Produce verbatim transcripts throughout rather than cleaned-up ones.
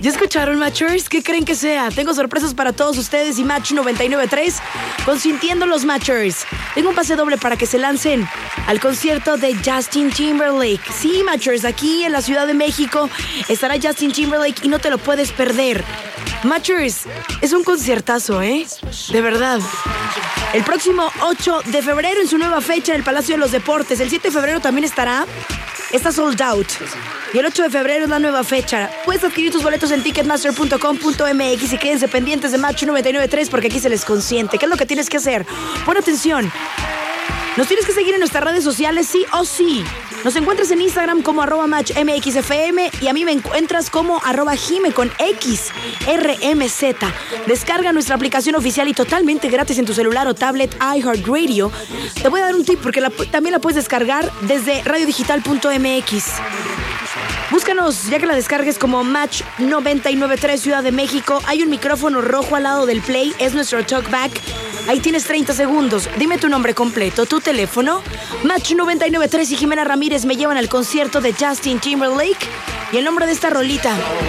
¿Ya escucharon, Matchers? ¿Qué creen que sea? Tengo sorpresas para todos ustedes y Match noventa y nueve punto tres consintiendo los Matchers. Tengo un pase doble para que se lancen al concierto de Justin Timberlake. Sí, Matchers, aquí en la Ciudad de México estará Justin Timberlake y no te lo puedes perder. Matchers, es un conciertazo, ¿eh? De verdad. El próximo ocho de febrero en su nueva fecha en el Palacio de los Deportes. El siete de febrero también estará. Está sold out. Y el ocho de febrero es la nueva fecha. Puedes adquirir tus boletos en ticketmaster punto com punto m x y quédense pendientes de Match noventa y nueve punto tres porque aquí se les consiente. ¿Qué es lo que tienes que hacer? Pon atención. Nos tienes que seguir en nuestras redes sociales, sí o sí. Nos encuentras en Instagram como arroba matchmxfm y a mí me encuentras como arroba jime con X R M Z. Descarga nuestra aplicación oficial y totalmente gratis en tu celular o tablet iHeartRadio. Te voy a dar un tip porque la, también la puedes descargar desde radiodigital punto m x. Búscanos, ya que la descargues como Match noventa y nueve punto tres Ciudad de México. Hay un micrófono rojo al lado del play, es nuestro talkback. Ahí tienes treinta segundos. Dime tu nombre completo, tu teléfono. Match noventa y nueve punto tres y Jimena Ramírez me llevan al concierto de Justin Timberlake. Y el nombre de esta rolita,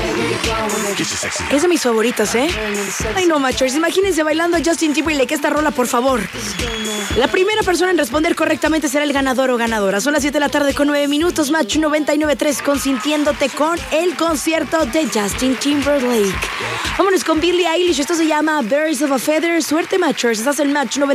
es de mis favoritas, ¿eh? Ay, no, Matchers, imagínense bailando a Justin Timberlake esta rola, por favor. La primera persona en responder correctamente será el ganador o ganadora. Son las siete de la tarde con nueve minutos. Match noventa y nueve punto tres consintiéndote con el concierto de Justin Timberlake. Vámonos con Billie Eilish. Esto se llama Birds of a Feather. Suerte, Matchers. Estás en Match noventa y nueve.